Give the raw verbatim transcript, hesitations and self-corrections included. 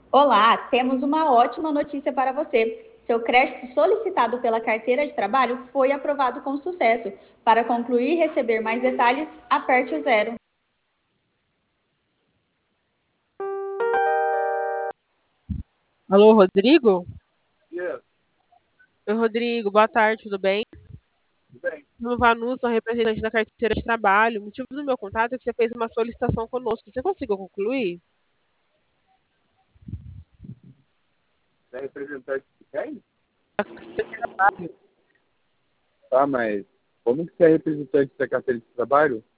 Olá, temos uma ótima notícia para você. Seu crédito solicitado pela carteira de trabalho foi aprovado com sucesso. Para concluir e receber mais detalhes, aperte o zero. Alô, Rodrigo? Yes, Oi, Rodrigo, boa tarde, tudo bem? tudo bem. Meu Vanu, sou representante da carteira de trabalho. O motivo do meu contato é que você fez uma solicitação conosco. Você conseguiu concluir? Você é representante de quem? Tá, mas como que você é representante da carteira de trabalho?